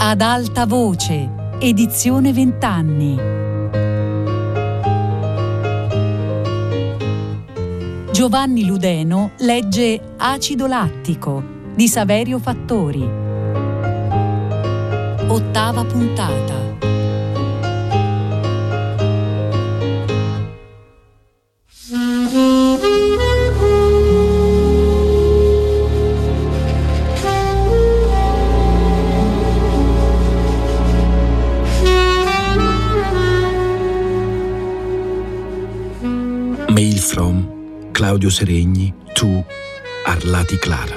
Ad alta voce, edizione 20 anni. Giovanni Ludeno legge Acido lattico di Saverio Fattori. 8ª puntata. Mail from Claudio Seregni to Arlati Clara.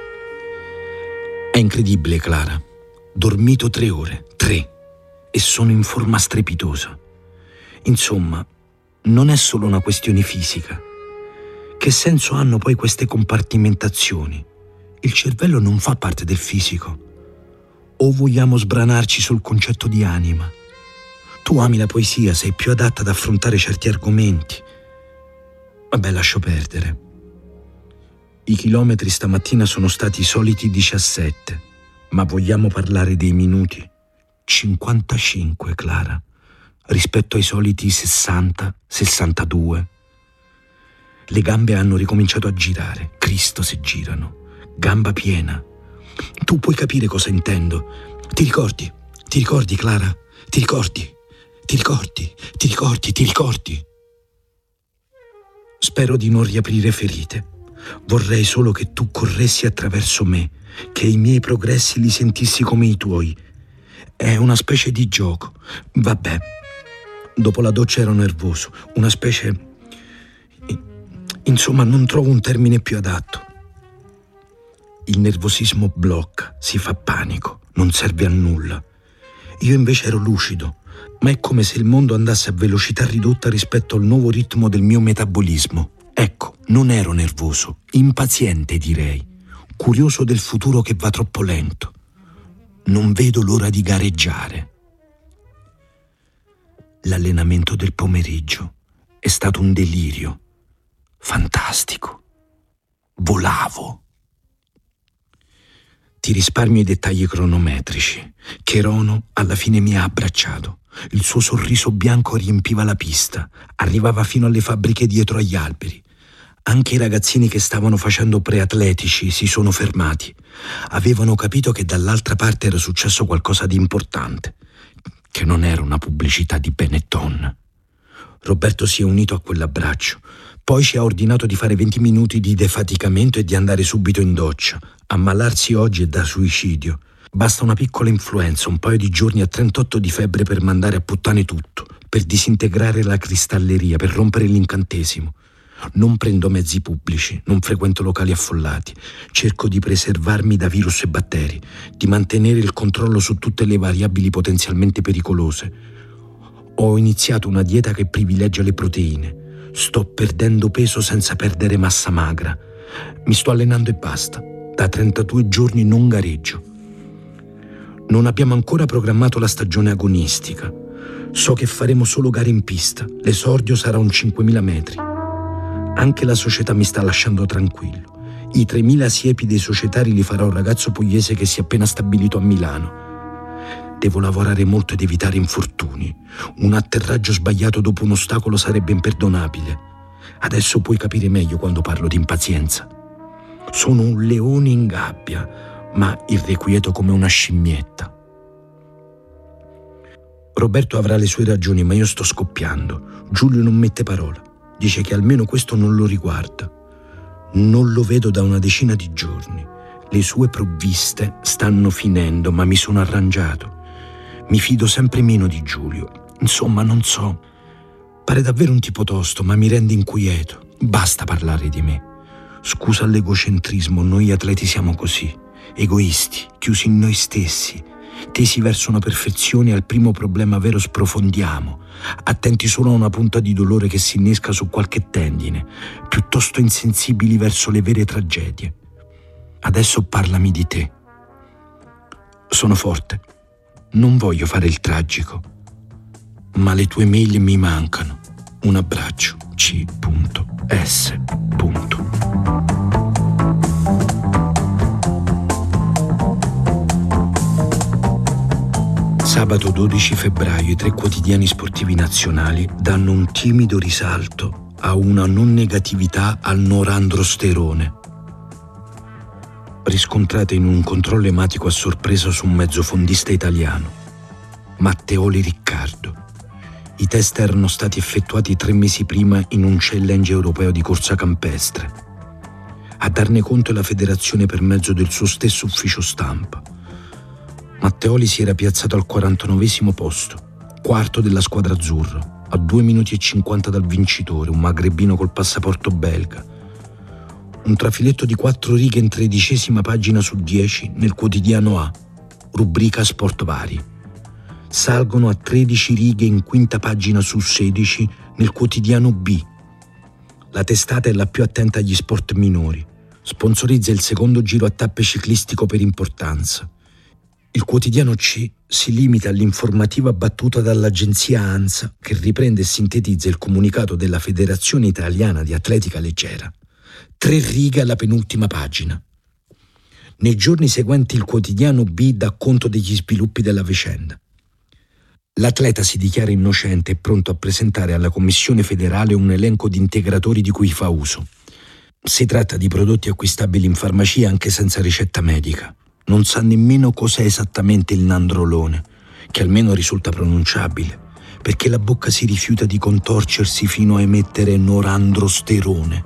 È incredibile, Clara. Dormito 3 ore, 3, e sono in forma strepitosa. Insomma, non è solo una questione fisica. Che senso hanno poi queste compartimentazioni? Il cervello non fa parte del fisico. O vogliamo sbranarci sul concetto di anima? Tu ami la poesia, sei più adatta ad affrontare certi argomenti. Vabbè, lascio perdere. I chilometri stamattina sono stati i soliti 17, ma vogliamo parlare dei minuti? 55, Clara, rispetto ai soliti 60, 62. Le gambe hanno ricominciato a girare, Cristo se girano, gamba piena. Tu puoi capire cosa intendo. Ti ricordi, Clara? Ti ricordi? Spero di non riaprire ferite. Vorrei solo che tu corressi attraverso me, che i miei progressi li sentissi come i tuoi. È una specie di gioco. Vabbè, dopo la doccia ero nervoso, una specie... Insomma, non trovo un termine più adatto. Il nervosismo blocca, si fa panico, non serve a nulla. Io invece ero lucido, ma è come se il mondo andasse a velocità ridotta rispetto al nuovo ritmo del mio metabolismo. Ecco, non ero nervoso, impaziente direi, curioso del futuro che va troppo lento. Non vedo l'ora di gareggiare. L'allenamento del pomeriggio è stato un delirio. Fantastico. Volavo. Ti risparmio i dettagli cronometrici. Cherono alla fine mi ha abbracciato. Il suo sorriso bianco riempiva la pista, arrivava fino alle fabbriche dietro agli alberi. Anche i ragazzini che stavano facendo preatletici si sono fermati. Avevano capito che dall'altra parte era successo qualcosa di importante, che non era una pubblicità di Benetton. Roberto si è unito a quell'abbraccio. Poi ci ha ordinato di fare 20 minuti di defaticamento e di andare subito in doccia. Ammalarsi oggi è da suicidio. Basta una piccola influenza, un paio di giorni a 38 di febbre per mandare a puttane tutto, per disintegrare la cristalleria, per rompere l'incantesimo. Non prendo mezzi pubblici, non frequento locali affollati. Cerco di preservarmi da virus e batteri, di mantenere il controllo su tutte le variabili potenzialmente pericolose. Ho iniziato una dieta che privilegia le proteine. Sto perdendo peso senza perdere massa magra. Mi sto allenando e basta. Da 32 giorni non gareggio. Non abbiamo ancora programmato la stagione agonistica. So che faremo solo gare in pista. L'esordio sarà un 5.000 metri. Anche la società mi sta lasciando tranquillo. I 3.000 siepi dei societari li farà un ragazzo pugliese che si è appena stabilito a Milano. Devo lavorare molto ed evitare infortuni. Un atterraggio sbagliato dopo un ostacolo sarebbe imperdonabile. Adesso puoi capire meglio quando parlo di impazienza. Sono un leone in gabbia, ma irrequieto come una scimmietta. Roberto avrà le sue ragioni, ma io sto scoppiando. Giulio non mette parola. Dice che almeno questo non lo riguarda. Non lo vedo da una decina di giorni. Le sue provviste stanno finendo, ma mi sono arrangiato. Mi fido sempre meno di Giulio. Insomma, non so. Pare davvero un tipo tosto, ma mi rende inquieto. Basta parlare di me. Scusa l'egocentrismo, noi atleti siamo così. Egoisti, chiusi in noi stessi, tesi verso una perfezione e al primo problema vero sprofondiamo, attenti solo a una punta di dolore che si innesca su qualche tendine, piuttosto insensibili verso le vere tragedie. Adesso parlami di te. Sono forte, non voglio fare il tragico, ma le tue mail mi mancano. Un abbraccio, C.S. Sabato 12 febbraio i 3 quotidiani sportivi nazionali danno un timido risalto a una non negatività al norandrosterone, riscontrata in un controllo ematico a sorpresa su un mezzofondista italiano, Matteoli Riccardo. I test erano stati effettuati 3 mesi prima in un challenge europeo di corsa campestre. A darne conto è la federazione per mezzo del suo stesso ufficio stampa. Matteoli si era piazzato al 49esimo posto, quarto della squadra azzurro, a 2 minuti e 50 dal vincitore, un magrebino col passaporto belga. Un trafiletto di 4 righe in 13ª pagina su 10 nel quotidiano A, rubrica Sport Vari. Salgono a 13 righe in 5ª pagina su 16 nel quotidiano B. La testata è la più attenta agli sport minori. Sponsorizza il secondo giro a tappe ciclistico per importanza. Il quotidiano C si limita all'informativa battuta dall'agenzia ANSA, che riprende e sintetizza il comunicato della Federazione Italiana di Atletica Leggera. 3 righe alla penultima pagina. Nei giorni seguenti il quotidiano B dà conto degli sviluppi della vicenda. L'atleta si dichiara innocente e pronto a presentare alla Commissione federale un elenco di integratori di cui fa uso. Si tratta di prodotti acquistabili in farmacia anche senza ricetta medica. Non sa nemmeno cos'è esattamente il nandrolone, che almeno risulta pronunciabile, perché la bocca si rifiuta di contorcersi fino a emettere norandrosterone.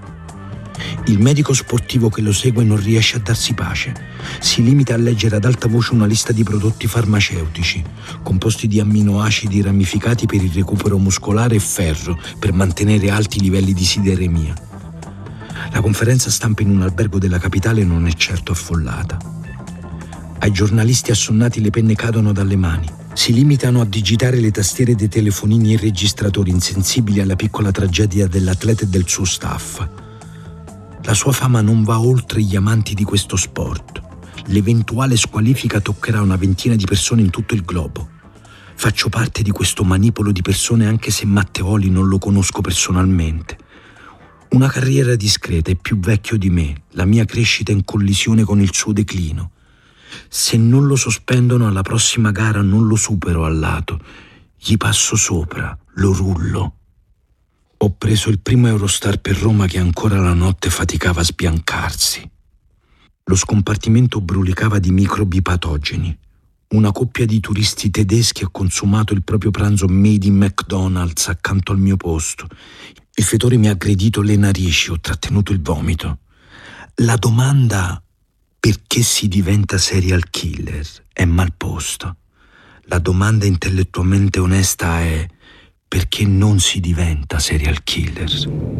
Il medico sportivo che lo segue non riesce a darsi pace. Si limita a leggere ad alta voce una lista di prodotti farmaceutici, composti di amminoacidi ramificati per il recupero muscolare e ferro per mantenere alti livelli di sideremia. La conferenza stampa in un albergo della capitale non è certo affollata. Ai giornalisti assonnati le penne cadono dalle mani. Si limitano a digitare le tastiere dei telefonini e i registratori, insensibili alla piccola tragedia dell'atleta e del suo staff. La sua fama non va oltre gli amanti di questo sport. L'eventuale squalifica toccherà una ventina di persone in tutto il globo. Faccio parte di questo manipolo di persone anche se Matteoli non lo conosco personalmente. Una carriera discreta e più vecchio di me, la mia crescita in collisione con il suo declino. Se non lo sospendono alla prossima gara non lo supero al lato, gli passo sopra, lo rullo. Ho preso il primo Eurostar per Roma che ancora la notte faticava a sbiancarsi. Lo scompartimento brulicava di microbi patogeni. Una coppia di turisti tedeschi ha consumato il proprio pranzo made in McDonald's accanto al mio posto. Il fetore mi ha aggredito le narici, ho trattenuto il vomito. La domanda perché si diventa serial killer è mal posta. La domanda intellettualmente onesta è perché non si diventa serial killer.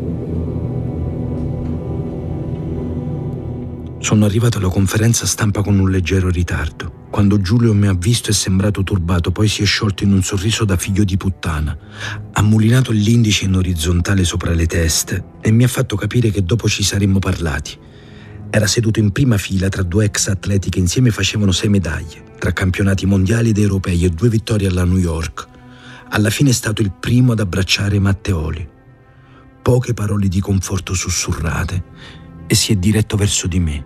Sono arrivato alla conferenza stampa con un leggero ritardo. Quando Giulio mi ha visto è sembrato turbato, poi si è sciolto in un sorriso da figlio di puttana. Ha mulinato l'indice in orizzontale sopra le teste e mi ha fatto capire che dopo ci saremmo parlati. Era seduto in prima fila tra 2 ex atleti che insieme facevano 6 medaglie, tra campionati mondiali ed europei e 2 vittorie alla New York. Alla fine è stato il primo ad abbracciare Matteoli. Poche parole di conforto sussurrate e si è diretto verso di me.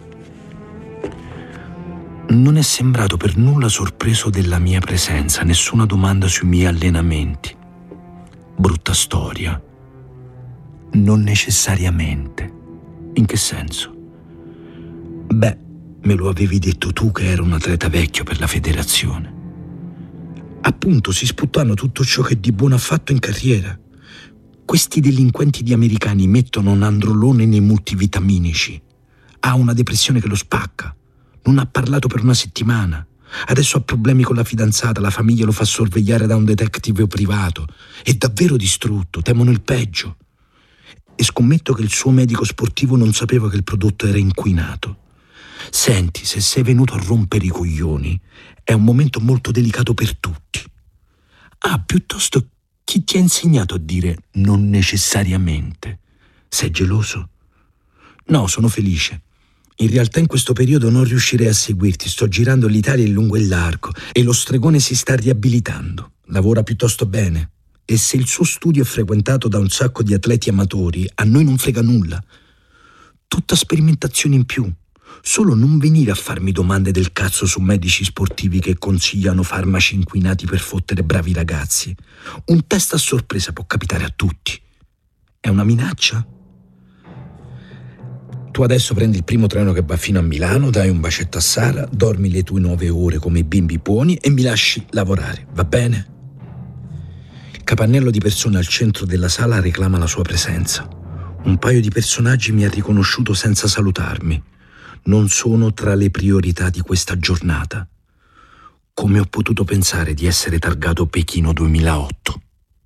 Non è sembrato per nulla sorpreso della mia presenza, nessuna domanda sui miei allenamenti. Brutta storia. Non necessariamente. In che senso? Beh, me lo avevi detto tu che ero un atleta vecchio per la federazione. Appunto, si sputtano tutto ciò che di buono ha fatto in carriera. Questi delinquenti di americani mettono nandrolone nei multivitaminici. Ha una depressione che lo spacca. Non ha parlato per una settimana. Adesso ha problemi con la fidanzata, la famiglia lo fa sorvegliare da un detective privato. È davvero distrutto, temono il peggio. E scommetto che il suo medico sportivo non sapeva che il prodotto era inquinato. Senti, se sei venuto a rompere i coglioni, è un momento molto delicato per tutti. Piuttosto, chi ti ha insegnato a dire non necessariamente? Sei geloso? No, sono felice. In realtà in questo periodo non riuscirei a seguirti, sto girando l'Italia in lungo e largo e lo stregone si sta riabilitando, lavora piuttosto bene. E se il suo studio è frequentato da un sacco di atleti amatori, a noi non frega nulla. Tutta sperimentazione in più. Solo non venire a farmi domande del cazzo su medici sportivi che consigliano farmaci inquinati per fottere bravi ragazzi. Un test a sorpresa può capitare a tutti. È una minaccia? Tu adesso prendi il primo treno che va fino a Milano, dai un bacetto a Sara, dormi le tue 9 ore come i bimbi buoni e mi lasci lavorare, va bene? Il capannello di persone al centro della sala reclama la sua presenza. Un paio di personaggi mi ha riconosciuto senza salutarmi. Non sono tra le priorità di questa giornata. Come ho potuto pensare di essere targato Pechino 2008?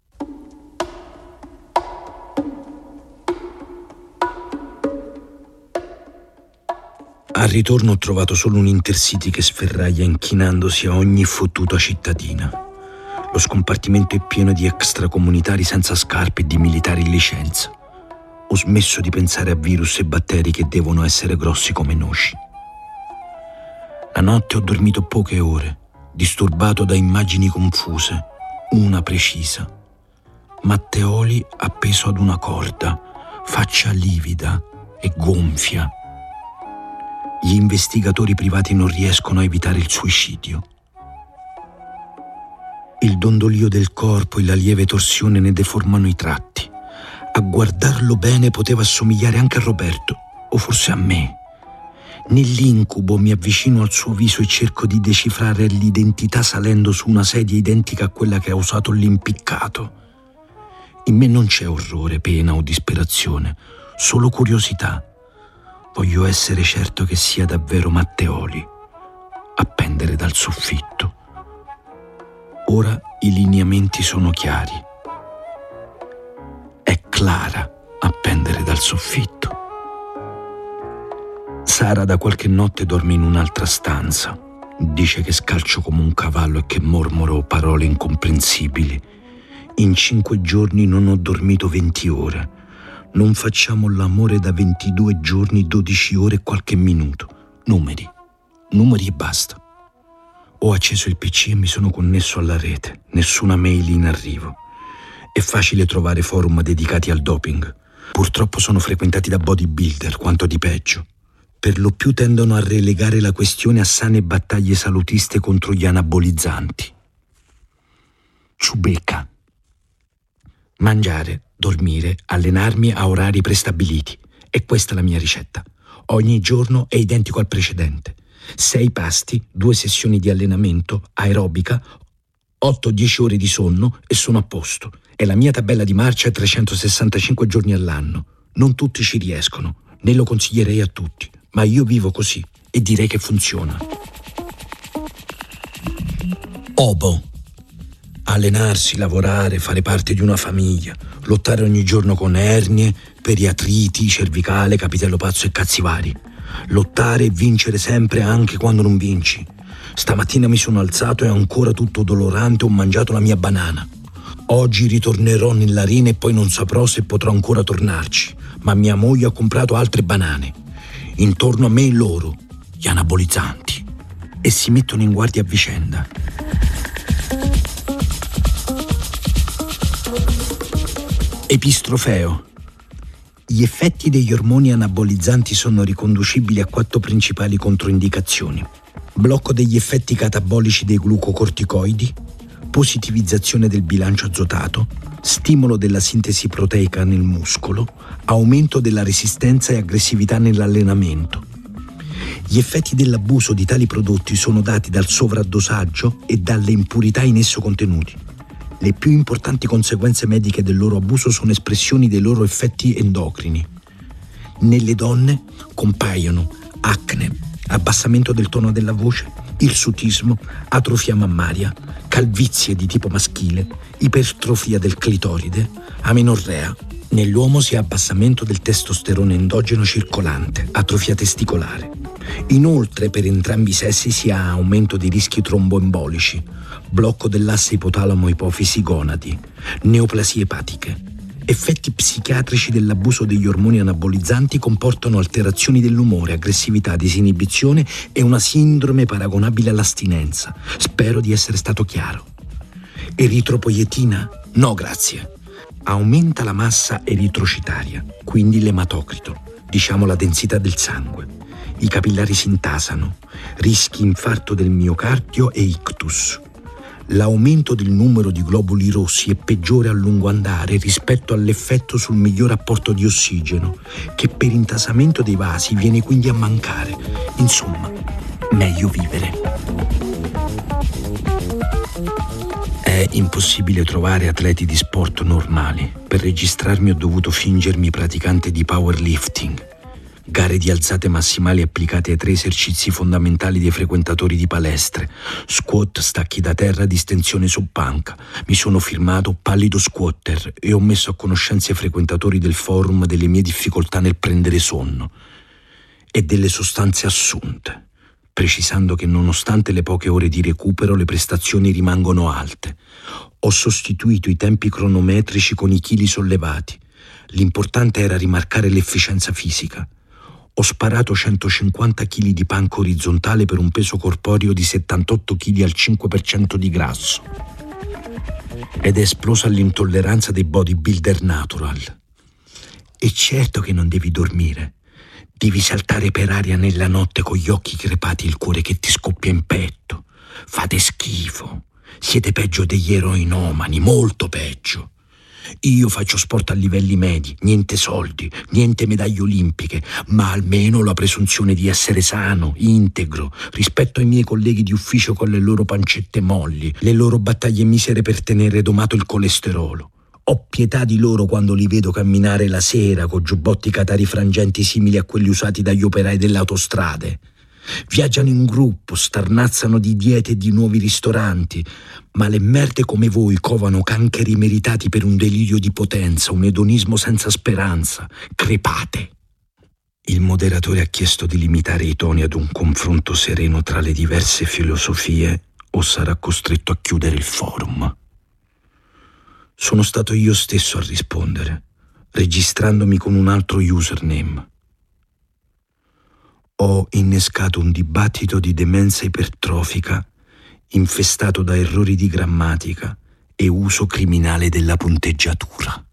Al ritorno ho trovato solo un Intercity che sferraglia inchinandosi a ogni fottuta cittadina. Lo scompartimento è pieno di extracomunitari senza scarpe e di militari in licenza. Ho smesso di pensare a virus e batteri che devono essere grossi come noci. La notte ho dormito poche ore, disturbato da immagini confuse, una precisa. Matteoli appeso ad una corda, faccia livida e gonfia. Gli investigatori privati non riescono a evitare il suicidio. Il dondolio del corpo e la lieve torsione ne deformano i tratti. A guardarlo bene poteva assomigliare anche a Roberto, o forse a me. Nell'incubo mi avvicino al suo viso e cerco di decifrare l'identità salendo su una sedia identica a quella che ha usato l'impiccato. In me non c'è orrore, pena o disperazione, solo curiosità. Voglio essere certo che sia davvero Matteoli a pendere dal soffitto. Ora i lineamenti sono chiari. È Clara a pendere dal soffitto. Sara da qualche notte dorme in un'altra stanza. Dice che scalcio come un cavallo e che mormoro parole incomprensibili. In 5 giorni non ho dormito 20 ore. Non facciamo l'amore da 22 giorni, 12 ore e qualche minuto. Numeri e basta. Ho acceso il PC e mi sono connesso alla rete. Nessuna mail in arrivo. È facile trovare forum dedicati al doping. Purtroppo sono frequentati da bodybuilder, quanto di peggio. Per lo più tendono a relegare la questione a sane battaglie salutiste contro gli anabolizzanti. Ciubecca. Mangiare, dormire, allenarmi a orari prestabiliti. E questa è la mia ricetta. Ogni giorno è identico al precedente. 6 pasti, 2 sessioni di allenamento, aerobica, 8-10 ore di sonno e sono a posto. È la mia tabella di marcia 365 giorni all'anno. Non tutti ci riescono, né lo consiglierei a tutti, ma io vivo così e direi che funziona. Obo. Allenarsi, lavorare, fare parte di una famiglia, lottare ogni giorno con ernie, periatriti, cervicale, capitello pazzo e cazzi vari. Lottare e vincere sempre anche quando non vinci. Stamattina mi sono alzato e ancora tutto dolorante ho mangiato la mia banana. Oggi ritornerò nell'arena e poi non saprò se potrò ancora tornarci, ma mia moglie ha comprato altre banane. Intorno a me loro, gli anabolizzanti, e si mettono in guardia a vicenda. Epistrofeo. Gli effetti degli ormoni anabolizzanti sono riconducibili a 4 principali controindicazioni: blocco degli effetti catabolici dei glucocorticoidi, positivizzazione del bilancio azotato, stimolo della sintesi proteica nel muscolo, aumento della resistenza e aggressività nell'allenamento. Gli effetti dell'abuso di tali prodotti sono dati dal sovraddosaggio e dalle impurità in esso contenuti. Le più importanti conseguenze mediche del loro abuso sono espressioni dei loro effetti endocrini. Nelle donne compaiono acne, abbassamento del tono della voce, irsutismo, atrofia mammaria, calvizie di tipo maschile, ipertrofia del clitoride, amenorrea. Nell'uomo si ha abbassamento del testosterone endogeno circolante, atrofia testicolare. Inoltre, per entrambi i sessi si ha aumento dei rischi tromboembolici, blocco dell'asse ipotalamo-ipofisi-gonadi, neoplasie epatiche. Effetti psichiatrici dell'abuso degli ormoni anabolizzanti comportano alterazioni dell'umore, aggressività, disinibizione e una sindrome paragonabile all'astinenza. Spero di essere stato chiaro. Eritropoietina? No, grazie. Aumenta la massa eritrocitaria, quindi l'ematocrito, diciamo la densità del sangue. I capillari si intasano, rischi infarto del miocardio e ictus. L'aumento del numero di globuli rossi è peggiore a lungo andare rispetto all'effetto sul miglior apporto di ossigeno, che per intasamento dei vasi viene quindi a mancare. Insomma, meglio vivere. È impossibile trovare atleti di sport normali. Per registrarmi ho dovuto fingermi praticante di powerlifting. Gare di alzate massimali applicate ai 3 esercizi fondamentali dei frequentatori di palestre: squat, stacchi da terra, distensione su panca. Mi sono firmato pallido squatter e ho messo a conoscenza i frequentatori del forum delle mie difficoltà nel prendere sonno e delle sostanze assunte, precisando che nonostante le poche ore di recupero le prestazioni rimangono alte. Ho sostituito i tempi cronometrici con i chili sollevati. L'importante era rimarcare l'efficienza fisica. Ho sparato 150 kg di panca orizzontale per un peso corporeo di 78 kg al 5% di grasso. Ed è esplosa l'intolleranza dei bodybuilder natural. E certo che non devi dormire. Devi saltare per aria nella notte con gli occhi crepati e il cuore che ti scoppia in petto. Fate schifo. Siete peggio degli eroinomani, molto peggio. Io faccio sport a livelli medi, niente soldi, niente medaglie olimpiche, ma almeno la presunzione di essere sano, integro, rispetto ai miei colleghi di ufficio con le loro pancette molli, le loro battaglie misere per tenere domato il colesterolo. Ho pietà di loro quando li vedo camminare la sera con giubbotti catari frangenti simili a quelli usati dagli operai delle autostrade. Viaggiano in gruppo, starnazzano di diete e di nuovi ristoranti, ma le merde come voi covano cancheri meritati per un delirio di potenza, un edonismo senza speranza. Crepate! Il moderatore ha chiesto di limitare i toni ad un confronto sereno tra le diverse filosofie o sarà costretto a chiudere il forum. Sono stato io stesso a rispondere, registrandomi con un altro username. Ho innescato un dibattito di demenza ipertrofica infestato da errori di grammatica e uso criminale della punteggiatura.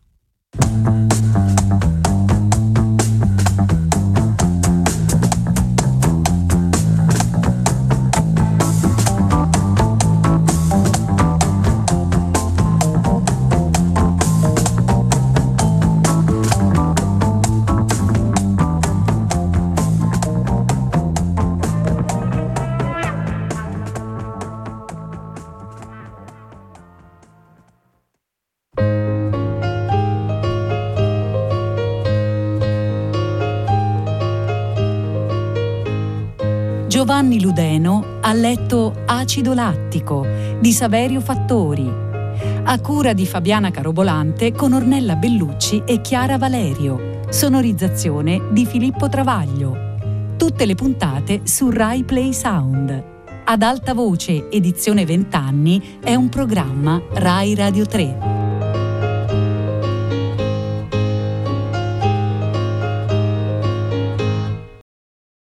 Giovanni Ludeno ha letto Acido lattico di Saverio Fattori, a cura di Fabiana Carobolante con Ornella Bellucci e Chiara Valerio, sonorizzazione di Filippo Travaglio. Tutte le puntate su Rai Play Sound. Ad alta voce, edizione 20 anni, è un programma Rai Radio 3.